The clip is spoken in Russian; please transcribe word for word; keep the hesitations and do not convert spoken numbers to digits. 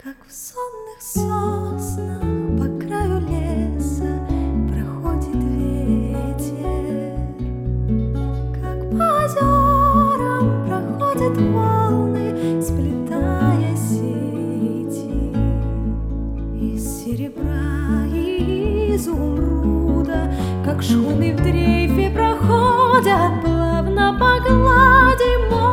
Как в сонных соснах по краю леса проходит ветер, как по озерам проходят волны, сплетая сети из серебра и изумруда, как шхуны в дрейфе проходят плавно по глади моря.